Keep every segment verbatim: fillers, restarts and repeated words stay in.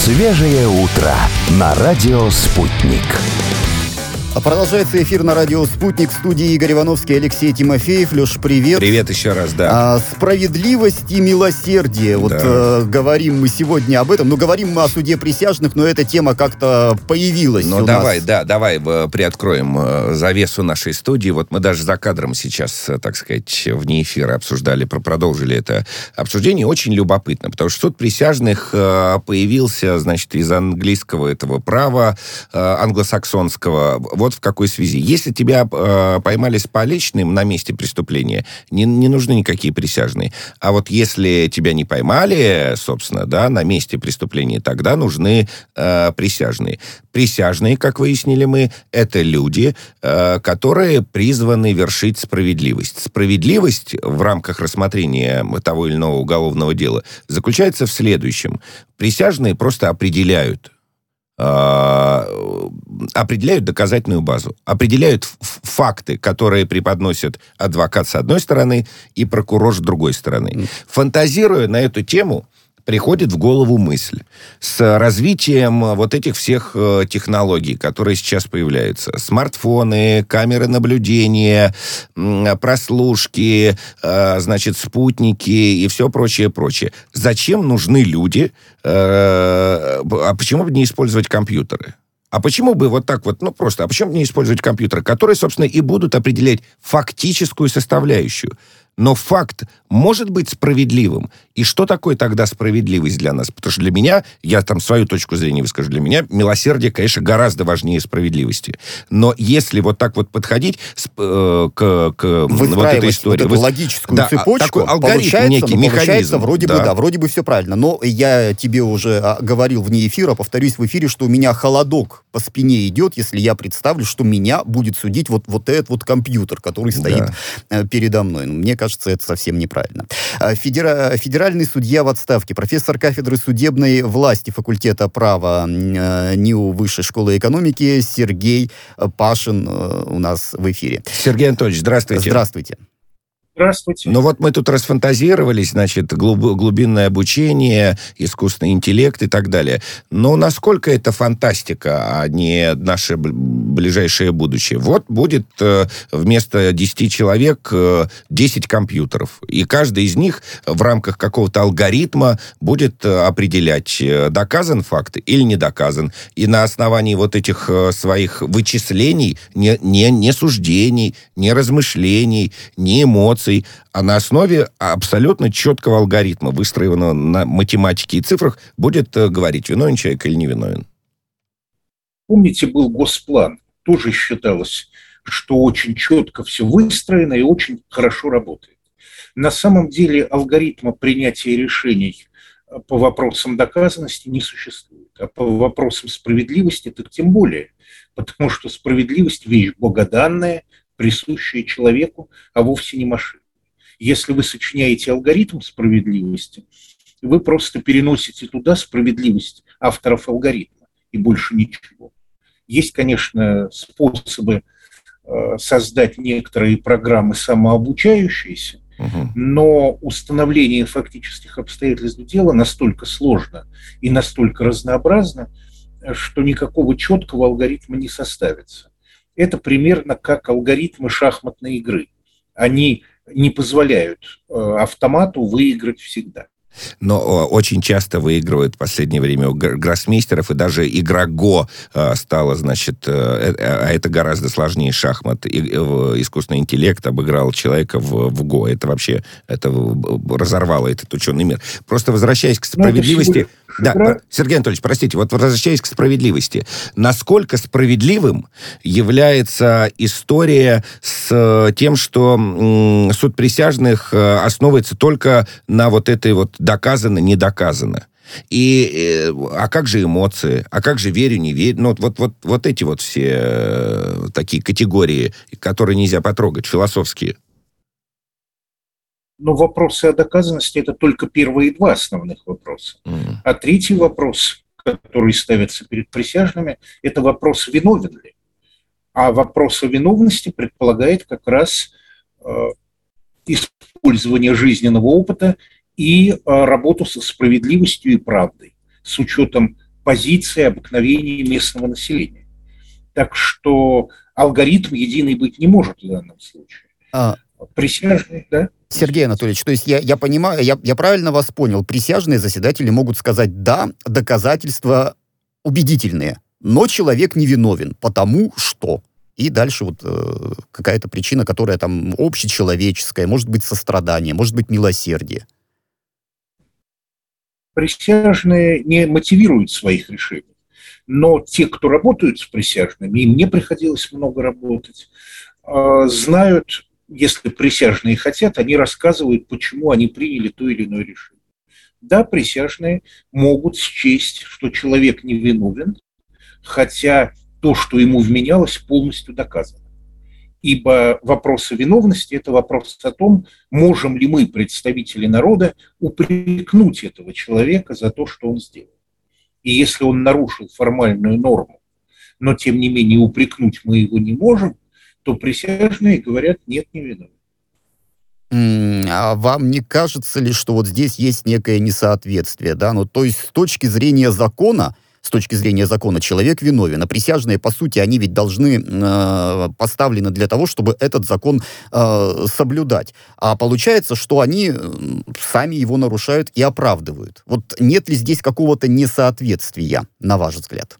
Свежее утро на радио «Спутник». Продолжается эфир на радио «Спутник». В студии Игорь Ивановский, Алексей Тимофеев. Леш, привет. Привет еще раз, да. А, справедливость и милосердие. Вот да. э, говорим мы сегодня об этом. Ну, говорим мы о суде присяжных, но эта тема как-то появилась Ну, у давай, нас. да, давай приоткроем завесу нашей студии. Вот мы даже за кадром сейчас, так сказать, вне эфира обсуждали, продолжили это обсуждение. Очень любопытно, потому что суд присяжных появился, значит, из английского этого права, англосаксонского. Вот в какой связи. Если тебя э, поймали с поличным на месте преступления, не, не нужны никакие присяжные. А вот если тебя не поймали, собственно, да, на месте преступления, тогда нужны э, присяжные. Присяжные, как выяснили мы, это люди, э, которые призваны вершить справедливость. Справедливость в рамках рассмотрения того или иного уголовного дела заключается в следующем. Присяжные просто определяют определяют доказательную базу, определяют факты, которые преподносят адвокат с одной стороны и прокурор с другой стороны. Фантазируя на эту тему, приходит в голову мысль с развитием вот этих всех технологий, которые сейчас появляются. Смартфоны, камеры наблюдения, прослушки, значит, спутники и все прочее, прочее. Зачем нужны люди? А почему бы не использовать компьютеры? А почему бы вот так вот, ну просто, а почему бы не использовать компьютеры, которые, собственно, и будут определять фактическую составляющую? Но факт может быть справедливым. И что такое тогда справедливость для нас? Потому что для меня, я там свою точку зрения выскажу, для меня милосердие, конечно, гораздо важнее справедливости. Но если вот так вот подходить э, к, к вот этой истории... вот эту логическую да, цепочку, алгоритм, некий ну, механизм. Вроде да. бы, да, вроде бы все правильно. Но я тебе уже говорил вне эфира, повторюсь в эфире, что у меня холодок по спине идет, если я представлю, что меня будет судить вот, вот этот вот компьютер, который стоит да. передо мной. Мне кажется, Кажется, это совсем неправильно. Федера... Федеральный судья в отставке, профессор кафедры судебной власти факультета права НИУ Высшей школы экономики Сергей Пашин у нас в эфире. Сергей Анатольевич, здравствуйте. Здравствуйте. Здравствуйте. Ну вот мы тут расфантазировались, значит, глуб, глубинное обучение, искусственный интеллект и так далее. Но насколько это фантастика, а не наше ближайшее будущее? Вот будет э, вместо десяти человек э, десять компьютеров. И каждый из них в рамках какого-то алгоритма будет э, определять, э, доказан факт или не доказан. И на основании вот этих э, своих вычислений, не, не, не суждений, не размышлений, не эмоций, а на основе абсолютно четкого алгоритма, выстроенного на математике и цифрах, будет э, говорить, виновен человек или не виновен. Помните, был госплан. Тоже считалось, что очень четко все выстроено и очень хорошо работает. На самом деле алгоритма принятия решений по вопросам доказанности не существует. А по вопросам справедливости так тем более. Потому что справедливость – вещь богоданная, присущие человеку, а вовсе не машине. Если вы сочиняете алгоритм справедливости, вы просто переносите туда справедливость авторов алгоритма, и больше ничего. Есть, конечно, способы э, создать некоторые программы самообучающиеся, угу. но установление фактических обстоятельств дела настолько сложно и настолько разнообразно, что никакого четкого алгоритма не составится. Это примерно как алгоритмы шахматной игры. Они не позволяют э, автомату выиграть всегда. Но очень часто выигрывают в последнее время у гроссмейстеров, и даже игра Го стала, значит, а это гораздо сложнее шахмат. И, искусственный интеллект обыграл человека в, в Го. Это вообще это разорвало этот ученый мир. Просто возвращаясь к справедливости... Да, игра. Сергей Анатольевич, простите, вот возвращаясь к справедливости. Насколько справедливым является история с тем, что м, суд присяжных основывается только на вот этой вот доказано, не доказано. И, а как же эмоции? А как же верю, не верю? Ну, вот, вот, вот эти вот все такие категории, которые нельзя потрогать, философские. Но вопросы о доказанности – это только первые два основных вопроса. Mm. А третий вопрос, который ставится перед присяжными, это вопрос, виновен ли. А вопрос о виновности предполагает как раз э, использование жизненного опыта и э, работу со справедливостью и правдой, с учетом позиции, обыкновений местного населения. Так что алгоритм единый быть не может в данном случае. А... Присяжные, да? Сергей Анатольевич, то есть я, я понимаю, я, я правильно вас понял, присяжные заседатели могут сказать «да», доказательства убедительные, но человек невиновен, потому что... И дальше вот э, какая-то причина, которая там общечеловеческая, может быть сострадание, может быть милосердие. Присяжные не мотивируют своих решений, но те, кто работают с присяжными, им не приходилось много работать, э, знают, если присяжные хотят, они рассказывают, почему они приняли то или иное решение. Да, присяжные могут счесть, что человек невиновен, хотя то, что ему вменялось, полностью доказано. Ибо вопрос о виновности – это вопрос о том, можем ли мы, представители народа, упрекнуть этого человека за то, что он сделал. И если он нарушил формальную норму, но тем не менее упрекнуть мы его не можем, то присяжные говорят, нет, не виновен. А вам не кажется ли, что вот здесь есть некое несоответствие, да? Ну, то есть с точки зрения закона, с точки зрения закона человек виновен, а присяжные, по сути, они ведь должны э, поставлены для того, чтобы этот закон э, соблюдать. А получается, что они э, сами его нарушают и оправдывают. Вот нет ли здесь какого-то несоответствия, на ваш взгляд?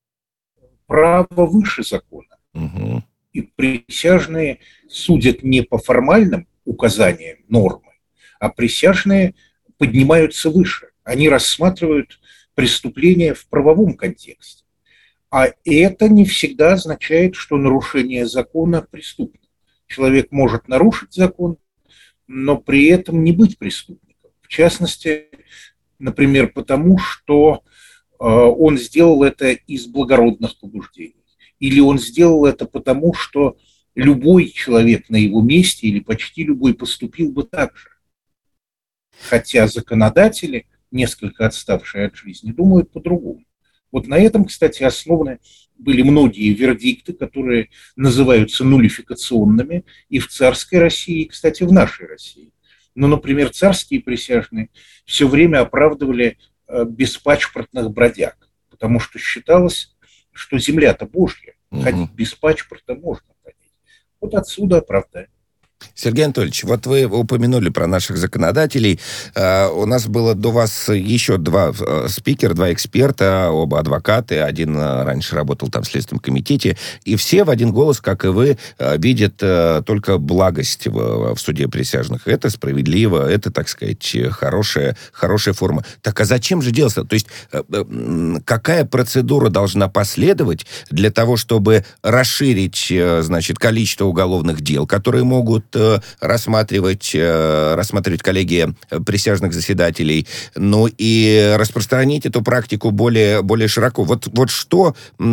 Право выше закона. Угу. И присяжные судят не по формальным указаниям нормы, а присяжные поднимаются выше. Они рассматривают преступления в правовом контексте. А это не всегда означает, что нарушение закона преступно. Человек может нарушить закон, но при этом не быть преступником. В частности, например, потому что э, он сделал это из благородных побуждений. Или он сделал это потому, что любой человек на его месте или почти любой поступил бы так же. Хотя законодатели, несколько отставшие от жизни, думают по-другому. Вот на этом, кстати, основаны были многие вердикты, которые называются нуллификационными и в царской России, и, кстати, в нашей России. Ну, например, царские присяжные все время оправдывали э, беспашпортных бродяг, потому что считалось, что земля-то Божья, угу. Ходить без паспорта можно ходить. Вот отсюда оправдание. Сергей Анатольевич, вот вы упомянули про наших законодателей. Uh, у нас было до вас еще два uh, спикера, два эксперта, оба адвокаты. Один uh, раньше работал там в Следственном комитете. И все в один голос, как и вы, uh, видят uh, только благость в, в суде присяжных. Это справедливо, это, так сказать, хорошая, хорошая форма. Так а зачем же делать? То есть uh, uh, какая процедура должна последовать для того, чтобы расширить, uh, значит, количество уголовных дел, которые могут рассматривать, рассматривать коллегия присяжных заседателей, ну и распространить эту практику более, более широко. Вот, вот что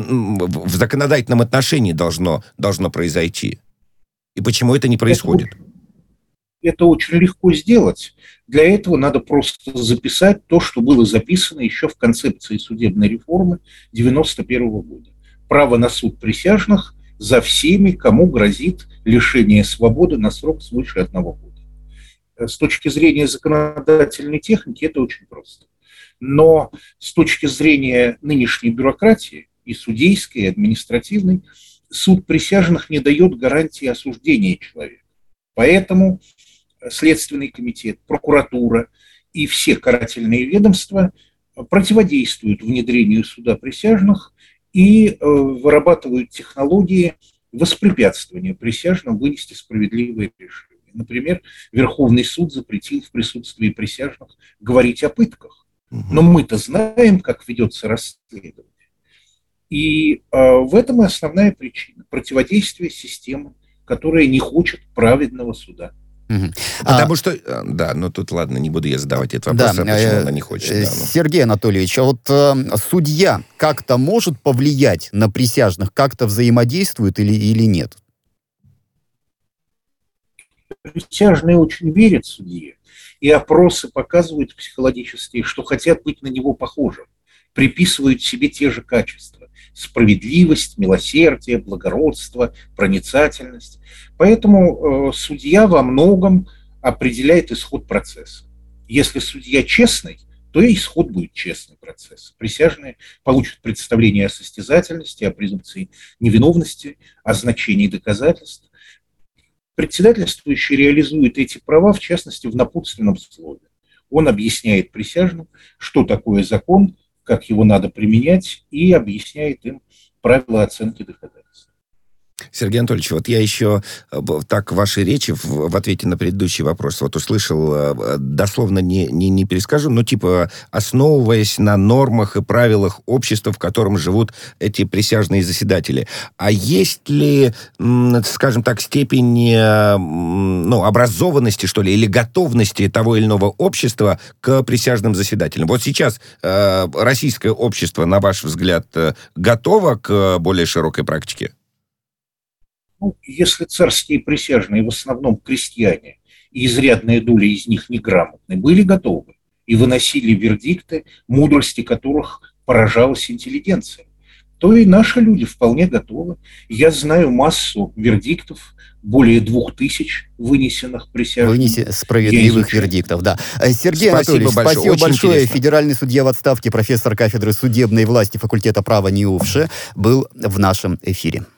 в законодательном отношении должно, должно произойти? И почему это не происходит? Это, это очень легко сделать. Для этого надо просто записать то, что было записано еще в концепции судебной реформы девяносто первого года. Право на суд присяжных за всеми, кому грозит лишение свободы на срок свыше одного года. С точки зрения законодательной техники это очень просто. Но с точки зрения нынешней бюрократии, и судейской, и административной, суд присяжных не дает гарантии осуждения человека. Поэтому Следственный комитет, прокуратура и все карательные ведомства противодействуют внедрению суда присяжных и вырабатывают технологии воспрепятствования присяжным вынести справедливые решения. Например, Верховный суд запретил в присутствии присяжных говорить о пытках. Но мы-то знаем, как ведется расследование. И э, в этом и основная причина – противодействие системы, которая не хочет праведного суда. Угу. Потому а, что, да, ну тут ладно, не буду я задавать этот вопрос, да, а почему э, она не хочет. Да, ну. Сергей Анатольевич, а вот э, судья как-то может повлиять на присяжных, как-то взаимодействует или, или нет? Присяжные очень верят судье, и опросы показывают психологические, что хотят быть на него похожим, приписывают себе те же качества: справедливость, милосердие, благородство, проницательность. Поэтому э, судья во многом определяет исход процесса. Если судья честный, то и исход будет честный процесс. Присяжные получат представление о состязательности, о презумпции невиновности, о значении доказательств. Председательствующий реализует эти права, в частности, в напутственном слове. Он объясняет присяжным, что такое закон, как его надо применять, и объясняет им правила оценки доказательств. Сергей Анатольевич, вот я еще так в вашей речи в, в ответе на предыдущий вопрос вот услышал, дословно не, не, не перескажу, но типа основываясь на нормах и правилах общества, в котором живут эти присяжные заседатели. А есть ли, скажем так, степень ну, образованности, что ли, или готовности того или иного общества к присяжным заседателям? Вот сейчас э, российское общество, на ваш взгляд, готово к более широкой практике? Ну, если царские присяжные в основном крестьяне, и изрядная доля из них неграмотны, были готовы и выносили вердикты, мудрости которых поражалась интеллигенция, то и наши люди вполне готовы. Я знаю массу вердиктов, более двух тысяч вынесенных присяжными. Вынеси справедливых вердиктов, да. Сергей спасибо Анатольевич, большое. спасибо Очень большое. Интересно. Федеральный судья в отставке, профессор кафедры судебной власти факультета права НИУФШ был в нашем эфире.